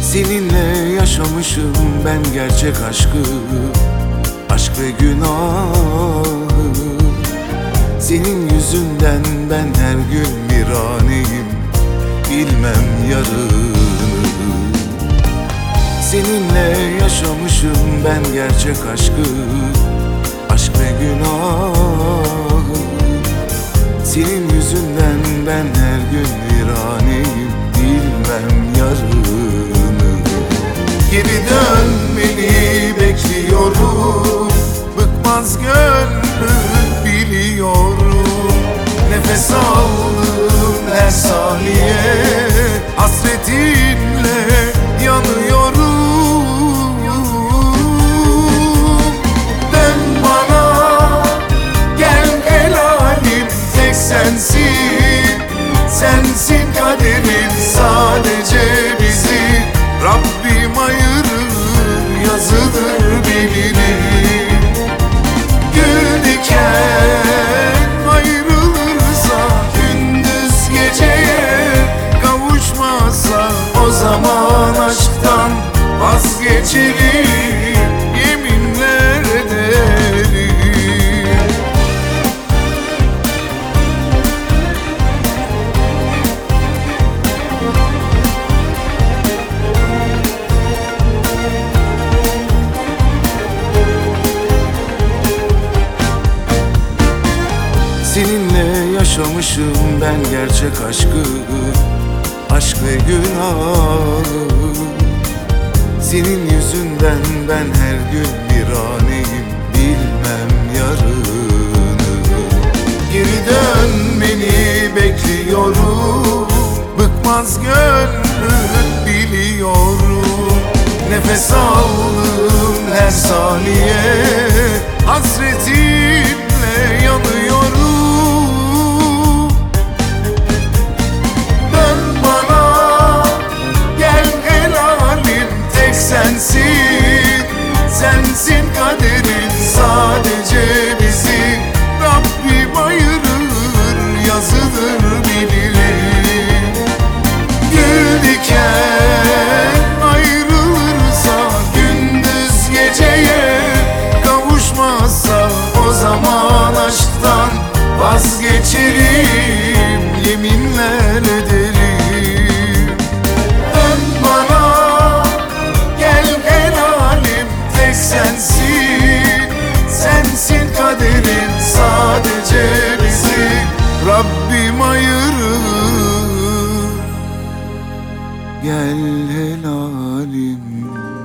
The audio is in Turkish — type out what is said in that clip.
Seninle yaşamışım ben gerçek aşkı, aşk ve günahı. Senin yüzünden ben her gün viraneyim, bilmem yarını. Seninle yaşamışım ben gerçek aşkı, aşk ve günahı. Senin yüzünden ben her gün viraneyim, bilmem yarını. Geri dönmeni bekliyorum, bıkmaz gönlüm biliyorum. Nefes aldım her saniye, hasretinle yanıyorum. Dön bana, gel helalim tek sensin. Sensin kaderim sadece bizi, Rabbim ayırır yazılır bilirim. Gül diken ayrılırsa, gündüz geceye kavuşmazsa, o zaman aşktan vazgeçelim, yeminler ederim. Seninle yaşamışım ben gerçek aşkı, aşk ve günahı. Senin yüzünden ben her gün viraneyim, bilmem yarını. Geri dönmeni bekliyorum, bıkmaz gönlüm biliyorum. Nefes aldım her saniye, hasretinle yanıyorum. Dön bana, gel helalim tek sensin. Sensin kaderin sadece bizi, Rabbim ayırır yazılır bilirim. Gül diken ayrılırsa, gündüz geceye kavuşmazsa, o zaman aşktan vazgeçerim, yeminler ederim. Dön bana, gel helalim tek sensin. Sensin kaderin sadece bizi, Rabbim ayırır. Gel helalim.